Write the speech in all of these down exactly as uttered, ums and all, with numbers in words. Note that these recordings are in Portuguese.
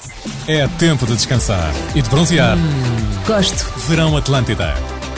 É tempo de descansar e de bronzear. Hum, gosto. Verão Atlântida.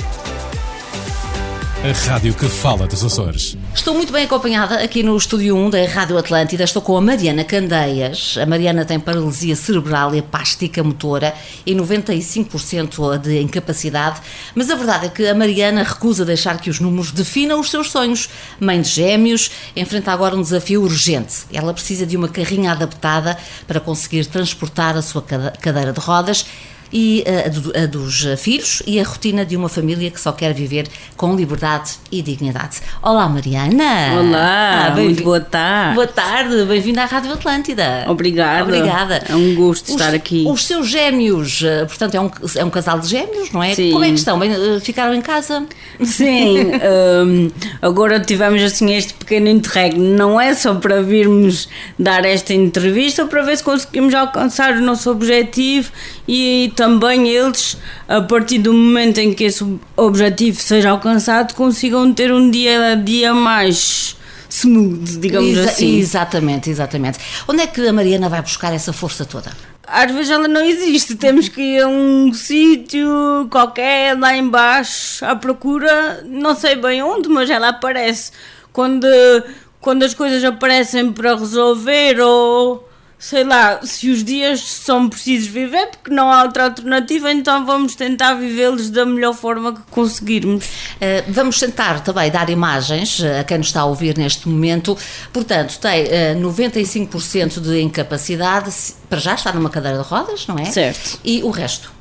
A rádio que fala dos Açores. Estou muito bem acompanhada aqui no Estúdio um da Rádio Atlântida. Estou com a Mariana Candeias. A Mariana tem paralisia cerebral e apástica motora e noventa e cinco por cento de incapacidade. Mas a verdade é que a Mariana recusa deixar que os números definam os seus sonhos. Mãe de gêmeos, enfrenta agora um desafio urgente. Ela precisa de uma carrinha adaptada para conseguir transportar a sua cadeira de rodas e a, do, a dos filhos e a rotina de uma família que só quer viver com liberdade e dignidade. Olá, Mariana! Olá, ah, muito boa tarde. Boa tarde, bem-vinda à Rádio Atlântida. Obrigada. Obrigada. É um gosto os, estar aqui. Os seus gêmeos, portanto, é um, é um casal de gêmeos, não é? Sim. Como é que estão? Bem, ficaram em casa? Sim, um, agora tivemos assim este pequeno interregno. Não é só para virmos dar esta entrevista, para ver se conseguimos alcançar o nosso objetivo e também eles, a partir do momento em que esse objetivo seja alcançado, consigam ter um dia a dia mais smooth, digamos Exa- assim. Exatamente, exatamente. Onde é que a Mariana vai buscar essa força toda? Às vezes ela não existe, temos que ir a um sítio qualquer lá embaixo à procura, não sei bem onde, mas ela aparece. Quando, quando as coisas aparecem para resolver ou... sei lá, se os dias são precisos viver, porque não há outra alternativa, então vamos tentar vivê-los da melhor forma que conseguirmos. Uh, vamos tentar também dar imagens a quem nos está a ouvir neste momento. Portanto, tem uh, noventa e cinco por cento de incapacidade, para já está numa cadeira de rodas, não é? Certo. E o resto?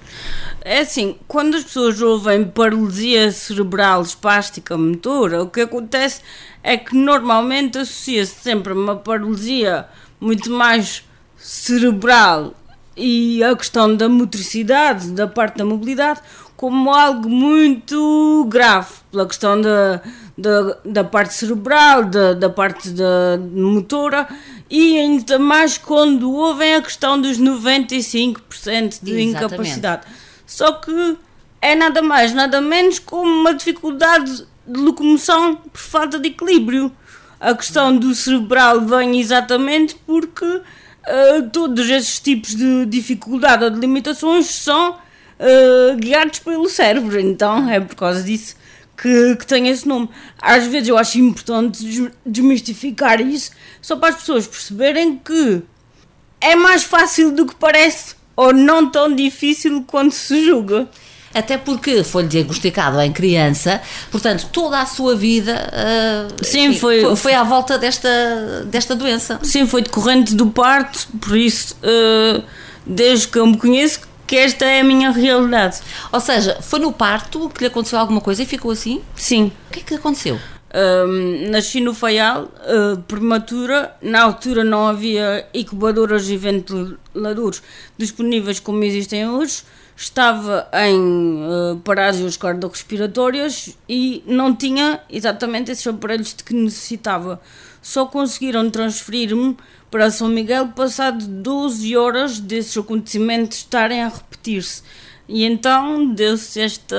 É assim, quando as pessoas ouvem paralisia cerebral espástica motora, o que acontece é que normalmente associa-se sempre a uma paralisia muito mais cerebral e a questão da motricidade, da parte da mobilidade, como algo muito grave, pela questão da, da, da parte cerebral, da, da parte da motora, e ainda mais quando ouvem a questão dos noventa e cinco por cento de Exatamente. incapacidade. Só que é nada mais, nada menos como uma dificuldade de locomoção por falta de equilíbrio. A questão do cerebral vem exatamente porque uh, todos esses tipos de dificuldade ou de limitações são uh, guiados pelo cérebro, então é por causa disso que, que tem esse nome. Às vezes eu acho importante desmistificar isso, só para as pessoas perceberem que é mais fácil do que parece ou não tão difícil quanto se julga. Até porque foi-lhe diagnosticado em criança, portanto, toda a sua vida uh, Sim, enfim, foi, foi, foi à volta desta, desta doença. Sim, foi decorrente do parto, por isso, uh, desde que eu me conheço, que esta é a minha realidade. Ou seja, foi no parto que lhe aconteceu alguma coisa e ficou assim? Sim. O que é que aconteceu? Um, nasci no Faial, uh, prematura. Na altura não havia incubadoras e ventiladores disponíveis como existem hoje. Estava em uh, parásias cardiorrespiratórias e não tinha exatamente esses aparelhos de que necessitava. Só conseguiram transferir-me para São Miguel passado doze horas desses acontecimentos estarem a repetir-se. E então deu-se esta,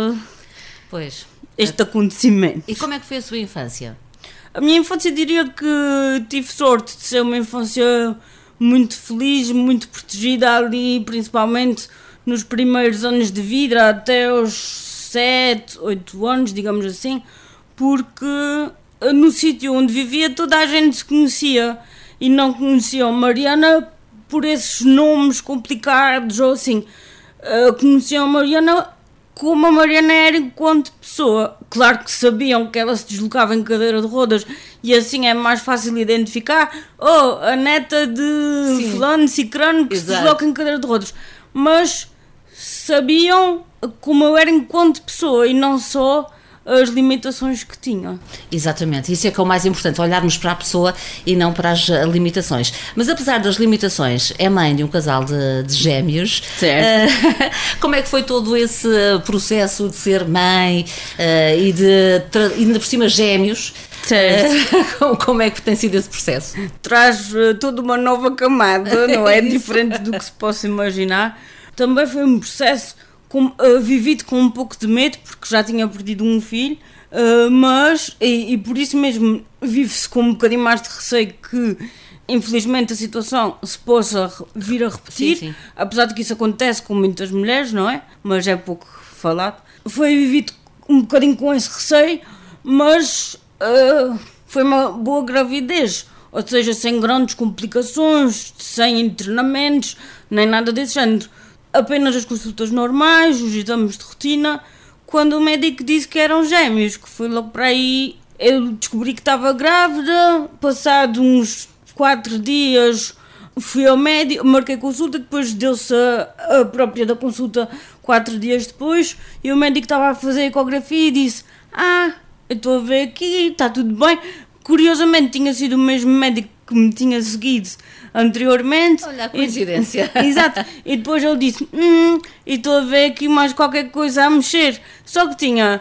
Pois. este acontecimento. E como é que foi a sua infância? A minha infância, diria que tive sorte de ser uma infância muito feliz, muito protegida ali, principalmente nos primeiros anos de vida, até aos sete, oito anos, digamos assim, porque no sítio onde vivia toda a gente se conhecia e não conheciam Mariana por esses nomes complicados ou assim. Uh, conheciam Mariana como a Mariana era enquanto pessoa. Claro que sabiam que ela se deslocava em cadeira de rodas e assim é mais fácil identificar, oh, a neta de Sim. fulano, cicrano, que Exato. se desloca em cadeira de rodas. Mas sabiam como eu era enquanto pessoa e não só as limitações que tinha. Exatamente, isso é que é o mais importante, olharmos para a pessoa e não para as uh, limitações. Mas apesar das limitações, é mãe de um casal de, de gêmeos. Certo. Uh, como é que foi todo esse processo de ser mãe uh, e de, tra- ainda por cima, gêmeos? Certo. Uh, como é que tem sido esse processo? Traz uh, toda uma nova camada, não é? Diferente do que se possa imaginar. Também foi um processo com, uh, vivido com um pouco de medo, porque já tinha perdido um filho, uh, mas, e, e por isso mesmo, vive-se com um bocadinho mais de receio que infelizmente a situação se possa vir a repetir, Sim, sim. apesar de que isso acontece com muitas mulheres, não é? Mas é pouco falado. Foi vivido um bocadinho com esse receio, mas uh, foi uma boa gravidez, ou seja, sem grandes complicações, sem internamentos, nem nada desse género. Apenas as consultas normais, os exames de rotina, quando o médico disse que eram gêmeos, que foi logo para aí, eu descobri que estava grávida, passado uns quatro dias fui ao médico, marquei consulta, depois deu-se a, a própria da consulta quatro dias depois, e o médico estava a fazer a ecografia e disse: ah, eu estou a ver aqui, está tudo bem. Curiosamente tinha sido o mesmo médico que me tinha seguido anteriormente. Olha a coincidência. E, exato. E depois ele disse: hum, e estou a ver aqui mais qualquer coisa a mexer. Só que tinha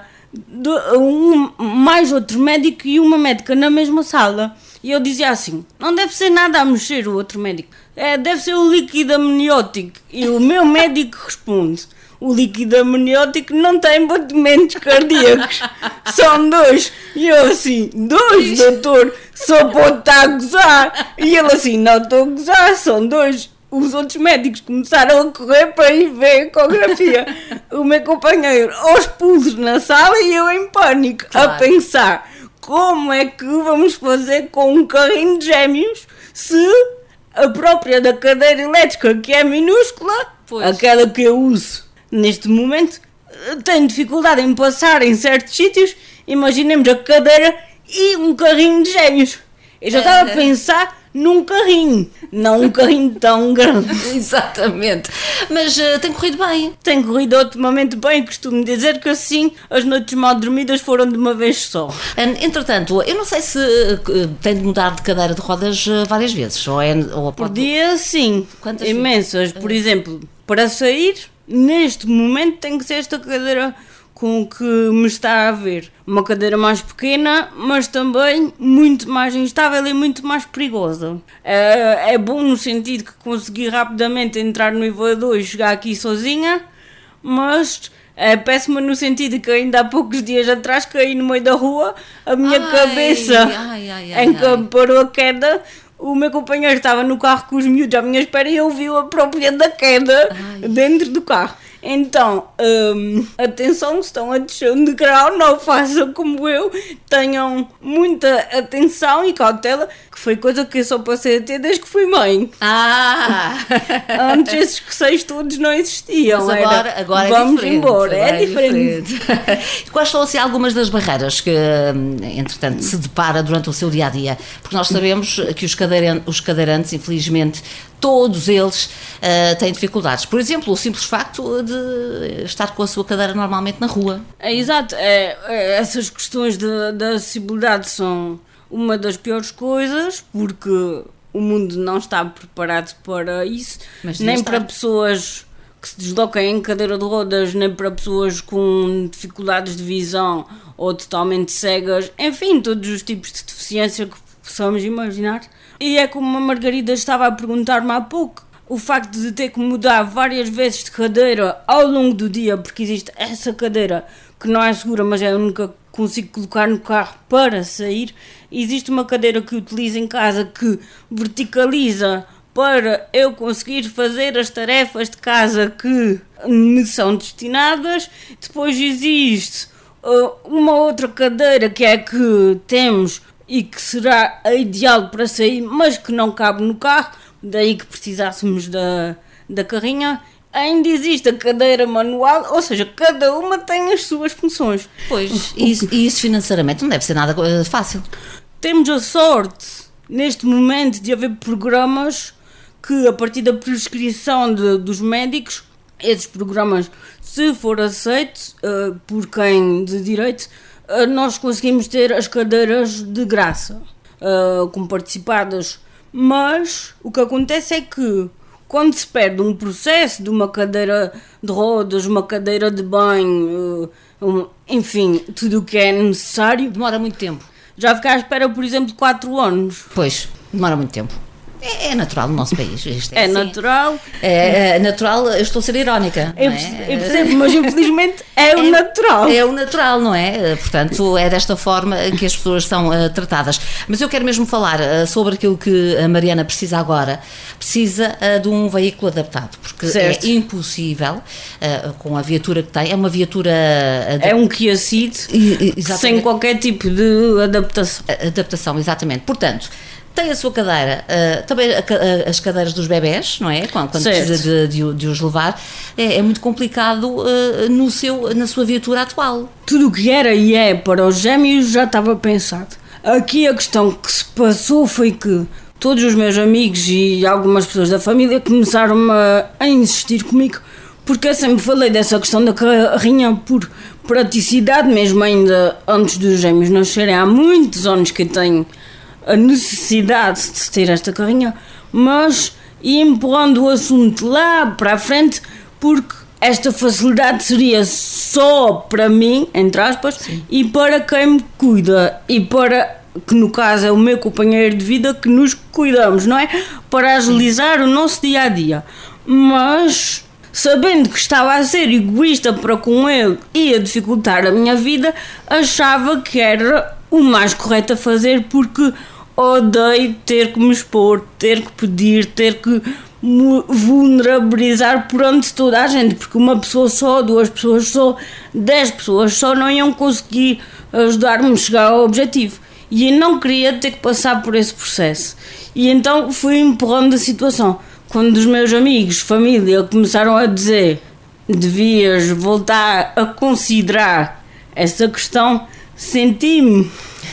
um, mais outro médico e uma médica na mesma sala. E eu dizia assim: não deve ser nada a mexer, o outro médico. É, deve ser o líquido amniótico. E o meu médico responde: o líquido amniótico não tem batimentos cardíacos. São dois. E eu assim: dois, doutor? Só pode estar a gozar. E ele assim: não estou a gozar, são dois. Os outros médicos começaram a correr para ir ver a ecografia. O meu companheiro aos pulos na sala e eu em pânico, claro, a pensar: como é que vamos fazer com um carrinho de gêmeos se a própria da cadeira elétrica, que é minúscula, pois, aquela que eu uso neste momento, tem dificuldade em passar em certos sítios? Imaginemos a cadeira e um carrinho de gêmeos. Eu já estava a pensar num carrinho, não um carrinho tão grande. Exatamente. Mas uh, tem corrido bem. Tem corrido otimamente bem. Costumo dizer que assim as noites mal dormidas foram de uma vez só. Entretanto, eu não sei se uh, tem de mudar de cadeira de rodas uh, várias vezes. Ou é, ou Por dia, sim. Quantas imensas. vezes? Por exemplo, para sair, neste momento tem que ser esta cadeira com que me está a ver. Uma cadeira mais pequena, mas também muito mais instável e muito mais perigosa. É, é bom no sentido que consegui rapidamente entrar no elevador e chegar aqui sozinha, mas é péssima no sentido que ainda há poucos dias atrás caí no meio da rua, a minha ai, cabeça ai, ai, ai, em que ai. parou a queda. O meu companheiro estava no carro com os miúdos à minha espera e ouviu a própria da queda ai. dentro do carro. Então, hum, atenção, estão a descer um degrau, não façam como eu, tenham muita atenção e cautela, que foi coisa que eu só passei a ter desde que fui mãe. Ah! Antes esses receios todos não existiam. Mas agora, era, agora vamos é diferente. embora, agora é diferente. diferente. Quais são assim, algumas das barreiras que, entretanto, se depara durante o seu dia-a-dia? Porque nós sabemos que os, cadeiran- os cadeirantes, infelizmente, todos eles uh, têm dificuldades. Por exemplo, o simples facto de estar com a sua cadeira normalmente na rua. É, exato. É, é, essas questões de, de acessibilidade são uma das piores coisas, porque o mundo não está preparado para isso, Mas nem está. para pessoas que se deslocam em cadeira de rodas, nem para pessoas com dificuldades de visão ou totalmente cegas, enfim, todos os tipos de deficiência que possamos imaginar. E é como a Margarida estava a perguntar-me há pouco, o facto de ter que mudar várias vezes de cadeira ao longo do dia, porque existe essa cadeira que não é segura, mas é a única que consigo colocar no carro para sair. Existe uma cadeira que utilizo em casa que verticaliza para eu conseguir fazer as tarefas de casa que me são destinadas. Depois existe uh, uma outra cadeira que é a que temos e que será a ideal para sair, mas que não cabe no carro, daí que precisássemos da, da carrinha. Ainda existe a cadeira manual, ou seja, cada uma tem as suas funções. Pois, e isso, e isso financeiramente não deve ser nada uh, fácil. Temos a sorte, neste momento, de haver programas que, a partir da prescrição de, dos médicos, esses programas, se for aceito uh, por quem de direito, uh, nós conseguimos ter as cadeiras de graça, uh, como participadas. Mas o que acontece é que, quando se perde um processo de uma cadeira de rodas, uma cadeira de banho, uh, um, enfim, tudo o que é necessário, Demora muito tempo. já fica à espera, por exemplo, de quatro anos. Pois, demora muito tempo. É, é natural no nosso país. Isto É assim. natural. É, é natural, eu estou a ser irónica. Eu não percebo, é? eu percebo, mas infelizmente é o natural. É o natural, não é? Portanto, é desta forma que as pessoas são uh, tratadas. Mas eu quero mesmo falar uh, sobre aquilo que a Mariana precisa agora. Precisa uh, de um veículo adaptado, porque Certo. é impossível, uh, com a viatura que tem, é uma viatura... Uh, É um Kia Ceed sem qualquer tipo de adaptação. Adaptação, exatamente. Portanto, tem a sua cadeira, uh, também a, a, as cadeiras dos bebés, não é? Quando, quando precisa de, de, de os levar, é, é muito complicado uh, no seu, na sua viatura atual. Tudo o que era e é para os gêmeos já estava pensado. Aqui a questão que se passou foi que todos os meus amigos e algumas pessoas da família começaram a, a insistir comigo, porque eu sempre falei dessa questão da carrinha por praticidade, mesmo ainda antes dos gêmeos nascerem. Há muitos anos que eu tenho a necessidade de ter esta carrinha, mas ia empurrando o assunto lá para a frente, porque esta facilidade seria só para mim, entre aspas, Sim. e para quem me cuida, e para, que no caso é o meu companheiro de vida, que nos cuidamos, não é? Para agilizar Sim. o nosso dia-a-dia. Mas, sabendo que estava a ser egoísta para com ele e a dificultar a minha vida, achava que era o mais correto a fazer, porque odeio ter que me expor, ter que pedir, ter que me vulnerabilizar perante toda a gente, porque uma pessoa só, duas pessoas só, dez pessoas só não iam conseguir ajudar-me a chegar ao objetivo. E eu não queria ter que passar por esse processo. E então fui empurrando a situação. Quando os meus amigos, família, começaram a dizer devias voltar a considerar essa questão, senti-me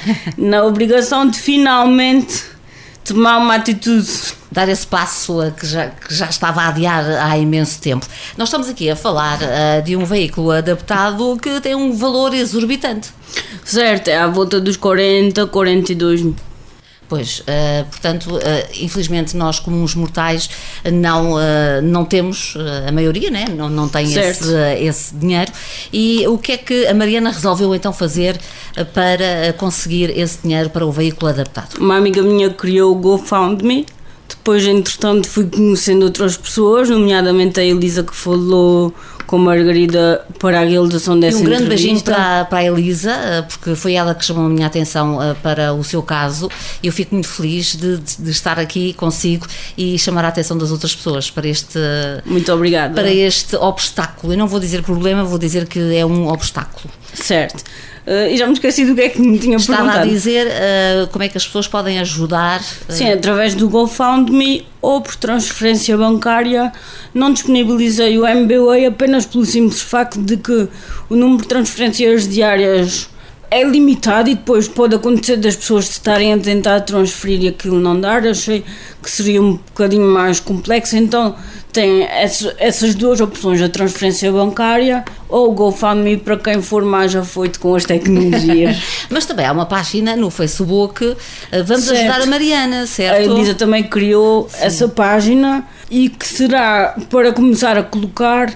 na obrigação de finalmente tomar uma atitude. Dar esse passo que já, que já estava a adiar há imenso tempo. Nós estamos aqui a falar uh, de um veículo adaptado que tem um valor exorbitante. Certo, é à volta dos quarenta, quarenta e dois mil. Pois, uh, portanto, uh, infelizmente nós comuns mortais não, uh, não temos, uh, a maioria, né? não, não tem esse, uh, esse dinheiro. E o que é que a Mariana resolveu então fazer uh, para conseguir esse dinheiro para o veículo adaptado? Uma amiga minha criou o GoFundMe. Depois, entretanto, fui conhecendo outras pessoas, nomeadamente a Elisa, que falou com a Margarida para a realização dessa entrevista. E um grande beijinho para, para a Elisa, porque foi ela que chamou a minha atenção para o seu caso, e eu fico muito feliz de, de, de estar aqui consigo e chamar a atenção das outras pessoas para este, muito obrigada. Para este obstáculo. Eu não vou dizer problema, vou dizer que é um obstáculo. Certo. Uh, e já me esqueci do que é que me tinha Estava perguntado. Estava a dizer uh, como é que as pessoas podem ajudar. Uh... Sim, através do GoFundMe ou por transferência bancária. Não disponibilizei o M B W A apenas pelo simples facto de que o número de transferências diárias é limitado e depois pode acontecer das pessoas estarem a tentar transferir e aquilo não dar. Achei que seria um bocadinho mais complexo, então tem essas duas opções, a transferência bancária ou o GoFundMe para quem for mais afoito com as tecnologias. Mas também há uma página no Facebook, vamos certo. ajudar a Mariana, certo? A Elisa também criou Sim. essa página e que será para começar a colocar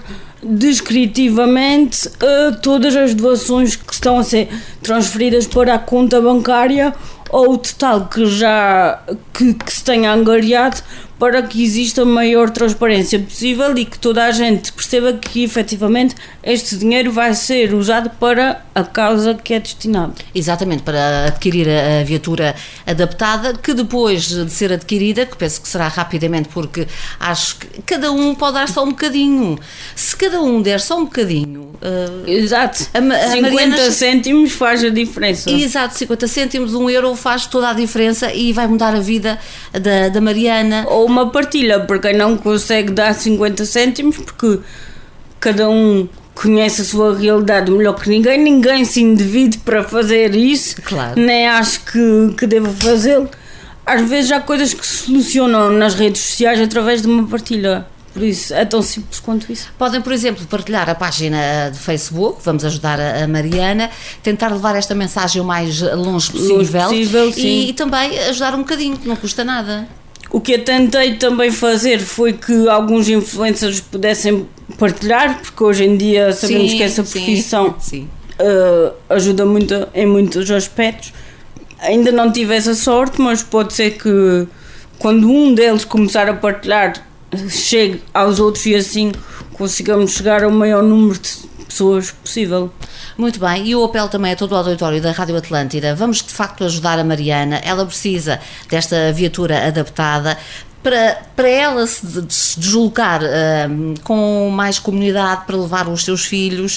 descritivamente uh, todas as doações que estão a ser transferidas para a conta bancária ou o total que já que, que se tenha angariado, para que exista a maior transparência possível e que toda a gente perceba que efetivamente este dinheiro vai ser usado para a causa que é destinado. Exatamente, para adquirir a viatura adaptada, que depois de ser adquirida, que penso que será rapidamente, porque acho que cada um pode dar só um bocadinho. Se cada um der só um bocadinho... Uh, Exato, a, a cinquenta Mariana, cêntimos faz a diferença. Exato, cinquenta cêntimos, um euro faz toda a diferença e vai mudar a vida da, da Mariana. Ou uma partilha, para quem não consegue dar cinquenta cêntimos, porque cada um conhece a sua realidade melhor que ninguém, ninguém se individe para fazer isso, claro. Nem acho que, que deva fazê-lo. Às vezes há coisas que se solucionam nas redes sociais através de uma partilha. Por isso, é tão simples quanto isso. Podem, por exemplo, partilhar a página de Facebook, vamos ajudar a Mariana, tentar levar esta mensagem o mais longe possível, longe possível e, e também ajudar um bocadinho, que não custa nada. O que eu tentei também fazer foi que alguns influencers pudessem partilhar, porque hoje em dia sabemos sim, que essa profissão sim, sim. Uh, ajuda muito em muitos aspectos. Ainda não tive essa sorte, mas pode ser que quando um deles começar a partilhar, chegue aos outros e assim consigamos chegar ao maior número de pessoas possível. Muito bem, e o apelo também a todo o auditório da Rádio Atlântida. Vamos de facto ajudar a Mariana, ela precisa desta viatura adaptada para, para ela se, de, se deslocar uh, com mais comunidade para levar os seus filhos,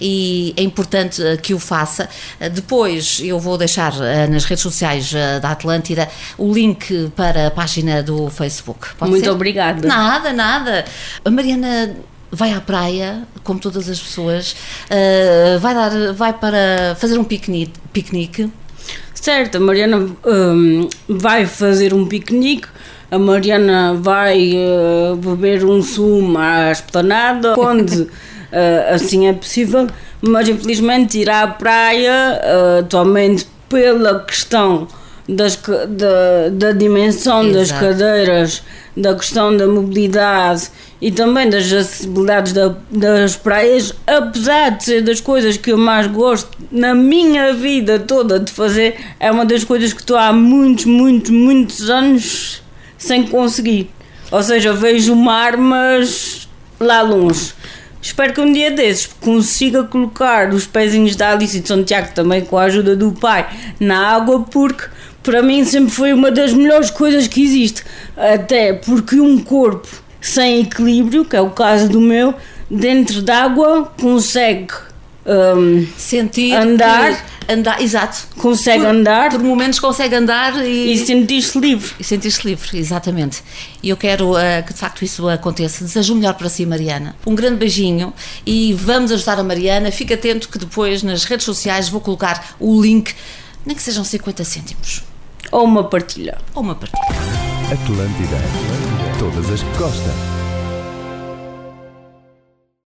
e é importante uh, que o faça. Uh, depois eu vou deixar uh, nas redes sociais uh, da Atlântida o link para a página do Facebook. Pode Muito ser? obrigada. Nada, nada. A Mariana vai à praia, como todas as pessoas, uh, vai, dar, vai para fazer um piquenique. piquenique. Certo, a Mariana um, vai fazer um piquenique, a Mariana vai uh, beber um sumo à esplanada, onde uh, assim é possível, mas infelizmente ir à praia, uh, atualmente pela questão das, da, da dimensão Exato. das cadeiras, da questão da mobilidade e também das acessibilidades da, das praias, apesar de ser das coisas que eu mais gosto na minha vida toda de fazer, é uma das coisas que estou há muitos, muitos, muitos anos sem conseguir. Ou seja, vejo o mar, mas lá longe. Espero que um dia desses consiga colocar os pezinhos da Alice de Santiago, também com a ajuda do pai, na água, porque para mim sempre foi uma das melhores coisas que existe. Até porque um corpo sem equilíbrio, que é o caso do meu, dentro d'água consegue um, sentir, andar, andar, exato, consegue por, andar, por momentos consegue andar e, e sentir-se livre. E sentir-se livre, exatamente. E eu quero uh, que de facto isso aconteça. Desejo o melhor para si, Mariana. Um grande beijinho e vamos ajudar a Mariana. Fique atento que depois nas redes sociais vou colocar o link, nem que sejam cinquenta cêntimos. Ou uma partilha. Ou uma partilha. Atlântida. Todas as que gostam.